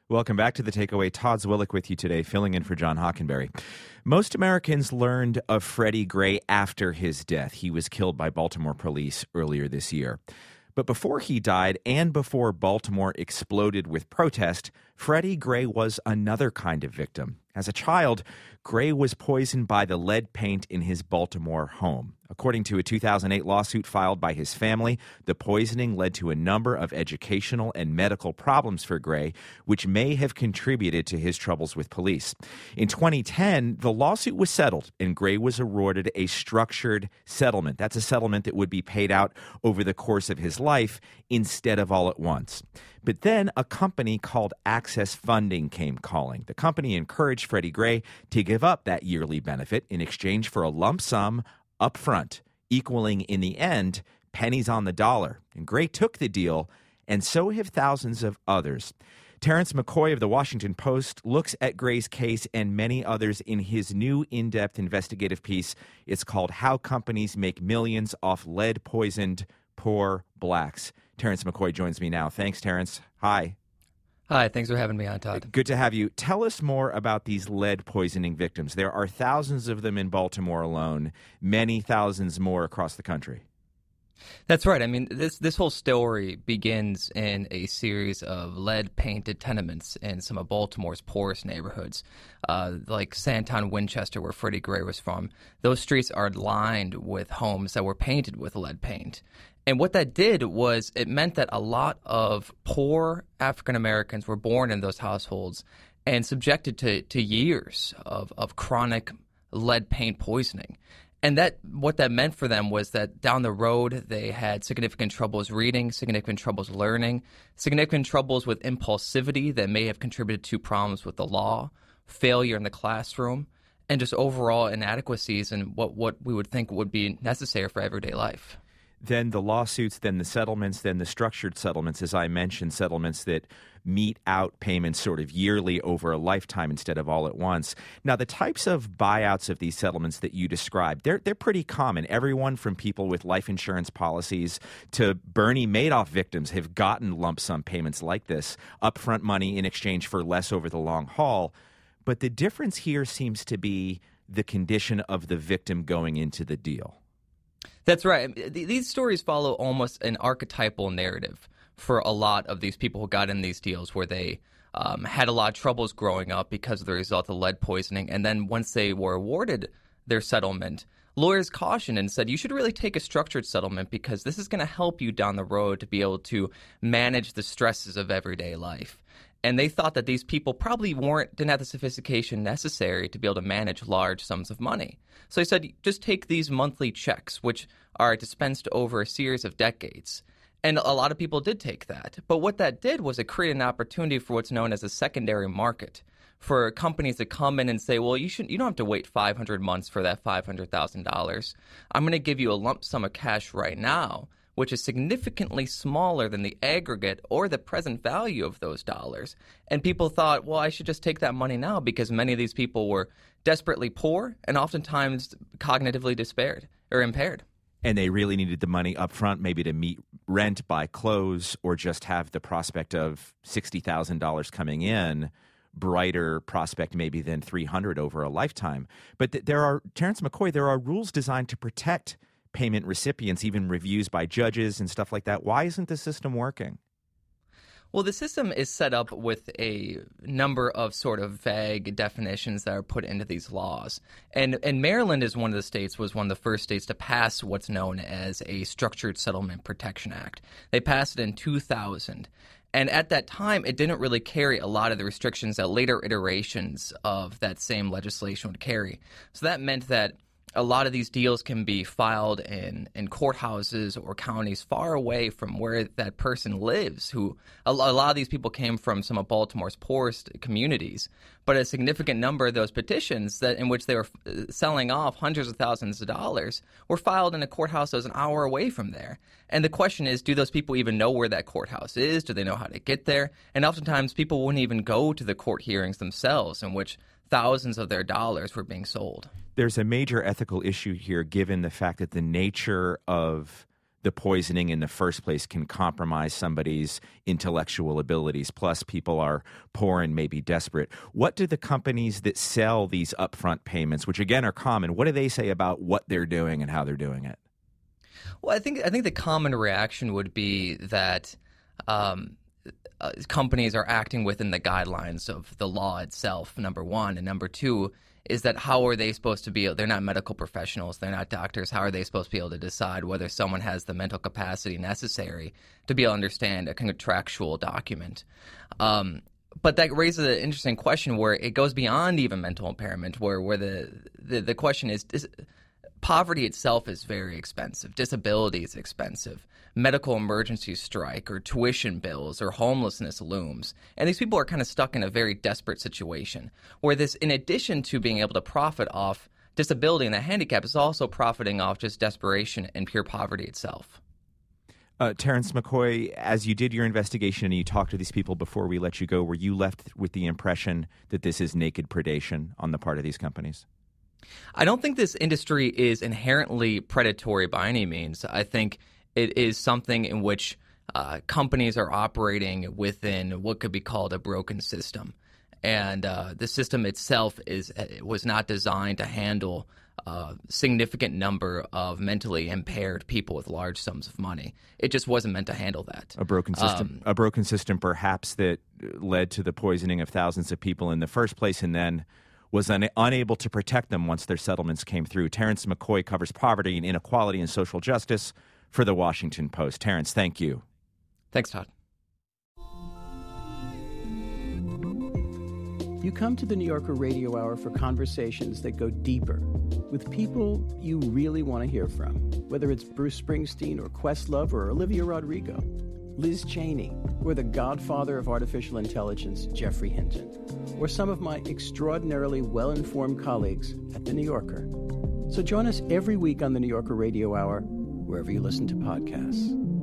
Welcome back to The Takeaway. Todd Zwillich with you today, filling in for John Hockenberry. Most Americans learned of Freddie Gray after his death. He was killed by Baltimore police earlier this year. But before he died and before Baltimore exploded with protest, Freddie Gray was another kind of victim. As a child, Gray was poisoned by the lead paint in his Baltimore home. According to a 2008 lawsuit filed by his family, the poisoning led to a number of educational and medical problems for Gray, which may have contributed to his troubles with police. In 2010, the lawsuit was settled, and Gray was awarded a structured settlement. That's a settlement that would be paid out over the course of his life instead of all at once. But then a company called Access Funding came calling. The company encouraged Freddie Gray to give up that yearly benefit in exchange for a lump sum up front, equaling in the end pennies on the dollar. And Gray took the deal, and so have thousands of others. Terrence McCoy of the Washington Post looks at Gray's case and many others in his new in-depth investigative piece. It's called How Companies Make Millions Off Lead-Poisoned Poor Blacks. Terrence McCoy joins me now. Thanks, Terrence. Hi. Hi, thanks for having me on, Todd. Good to have you. Tell us more about these lead poisoning victims. There are thousands of them in Baltimore alone, many thousands more across the country. That's right. I mean, this whole story begins in a series of lead-painted tenements in some of Baltimore's poorest neighborhoods, like Santon, Winchester, where Freddie Gray was from. Those streets are lined with homes that were painted with lead paint. And what that did was it meant that a lot of poor African Americans were born in those households and subjected to years of chronic lead paint poisoning. And what that meant for them was that down the road, they had significant troubles reading, significant troubles learning, significant troubles with impulsivity that may have contributed to problems with the law, failure in the classroom, and just overall inadequacies in what we would think would be necessary for everyday life. Then the lawsuits, then the settlements, then the structured settlements, as I mentioned, settlements that mete out payments sort of yearly over a lifetime instead of all at once. Now, the types of buyouts of these settlements that you described, they're pretty common. Everyone from people with life insurance policies to Bernie Madoff victims have gotten lump sum payments like this, upfront money in exchange for less over the long haul. But the difference here seems to be the condition of the victim going into the deal. That's right. These stories follow almost an archetypal narrative for a lot of these people who got in these deals where they had a lot of troubles growing up because of the result of lead poisoning. And then once they were awarded their settlement, lawyers cautioned and said, you should really take a structured settlement because this is going to help you down the road to be able to manage the stresses of everyday life. And they thought that these people probably didn't have the sophistication necessary to be able to manage large sums of money. So they said, just take these monthly checks, which are dispensed over a series of decades. And a lot of people did take that. But what that did was it created an opportunity for what's known as a secondary market, for companies to come in and say, well, you don't have to wait 500 months for that $500,000. I'm going to give you a lump sum of cash right now, which is significantly smaller than the aggregate or the present value of those dollars. And people thought, well, I should just take that money now because many of these people were desperately poor and oftentimes cognitively impaired. And they really needed the money up front, maybe to meet rent, buy clothes, or just have the prospect of $60,000 coming in, brighter prospect maybe than $300,000 over a lifetime. But Terrence McCoy, there are rules designed to protect payment recipients, even reviews by judges and stuff like that. Why isn't the system working? Well, the system is set up with a number of sort of vague definitions that are put into these laws. And Maryland was one of the first states to pass what's known as a Structured Settlement Protection Act. They passed it in 2000. And at that time, it didn't really carry a lot of the restrictions that later iterations of that same legislation would carry. So that meant that a lot of these deals can be filed in courthouses or counties far away from where that person lives, who a lot of these people came from some of Baltimore's poorest communities. But a significant number of those petitions in which they were selling off hundreds of thousands of dollars were filed in a courthouse that was an hour away from there. And the question is, do those people even know where that courthouse is? Do they know how to get there? And oftentimes people wouldn't even go to the court hearings themselves, in which thousands of their dollars were being sold. There's a major ethical issue here, given the fact that the nature of the poisoning in the first place can compromise somebody's intellectual abilities. Plus, people are poor and maybe desperate. What do the companies that sell these upfront payments, which again are common, what do they say about what they're doing and how they're doing it? Well, I think the common reaction would be that companies are acting within the guidelines of the law itself, number one. And number two is that how are they supposed to be? They're not medical professionals. They're not doctors. How are they supposed to be able to decide whether someone has the mental capacity necessary to be able to understand a contractual document? But that raises an interesting question where it goes beyond even mental impairment, where the question is poverty itself is very expensive. Disability is expensive. Medical emergencies strike, or tuition bills, or homelessness looms. And these people are kind of stuck in a very desperate situation where this, in addition to being able to profit off disability and the handicap, is also profiting off just desperation and pure poverty itself. Terrence McCoy, as you did your investigation and you talked to these people before we let you go, were you left with the impression that this is naked predation on the part of these companies? I don't think this industry is inherently predatory by any means. I think it is something in which companies are operating within what could be called a broken system. And the system itself was not designed to handle a significant number of mentally impaired people with large sums of money. It just wasn't meant to handle that. A broken system perhaps that led to the poisoning of thousands of people in the first place and then was unable to protect them once their settlements came through. Terrence McCoy covers poverty and inequality and social justice for The Washington Post. Terrence, thank you. Thanks, Todd. You come to the New Yorker Radio Hour for conversations that go deeper with people you really want to hear from, whether it's Bruce Springsteen or Questlove or Olivia Rodrigo, Liz Cheney, or the godfather of artificial intelligence, Geoffrey Hinton, or some of my extraordinarily well-informed colleagues at The New Yorker. So join us every week on the New Yorker Radio Hour, wherever you listen to podcasts.